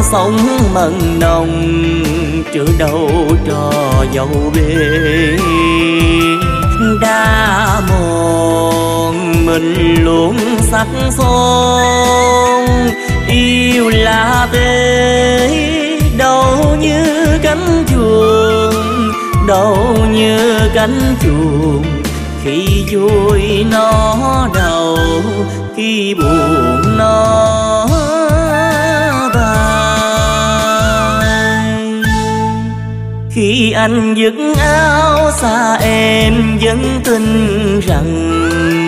sống mặn nồng, trước đầu trò dâu bê. Đã mòn mình luôn sắc son, yêu là bê đâu như cánh chuồng, đâu như cánh chuồng. Khi vui nó đầu, khi buồn nó bay. Khi anh dứt áo xa em vẫn tin rằng